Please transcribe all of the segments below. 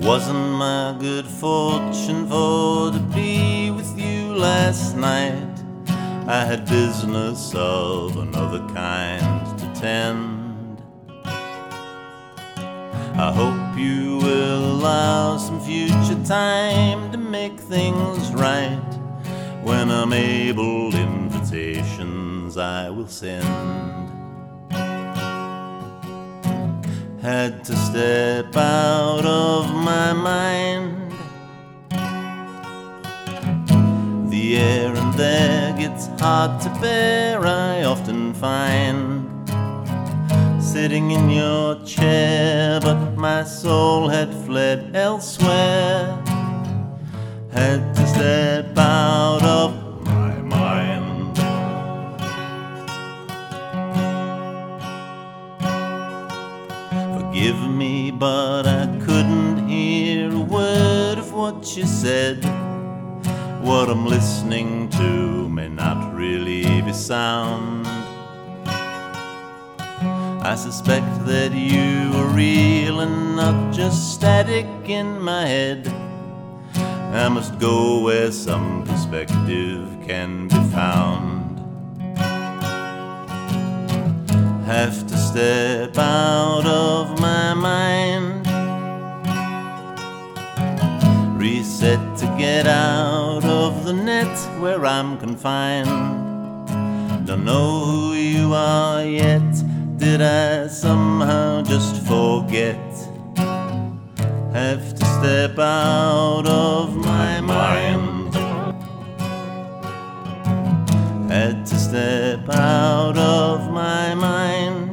Wasn't my good fortune for to be with you last night. I had business of another kind to tend. I hope you will allow some future time to make things right. When I'm able, invitations I will send. Had to step out of my mind. The air in there gets hard to bear, I often find. Sitting in your chair, but my soul had fled elsewhere. Had to step out of my mind. Forgive me, but I couldn't hear a word of what you said. What I'm listening to may not really be sound. I suspect that you are real and not just static in my head. I must go where some perspective can be found. Have to step out of my mind. Reset to get out of the net where I'm confined. Don't know who you are yet. Did I somehow just forget? Have to step out of my mind. Had to step out of my mind.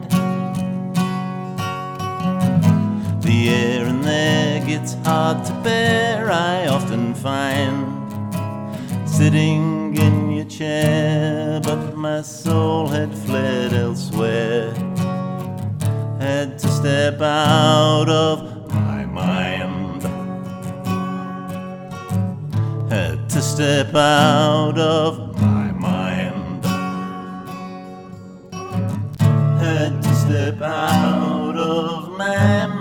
The air in there gets hard to bear, I often find. Sitting in your chair, but my soul had fled elsewhere. Had to step out of my mind. Had to step out of my mind. Had to step out of my mind.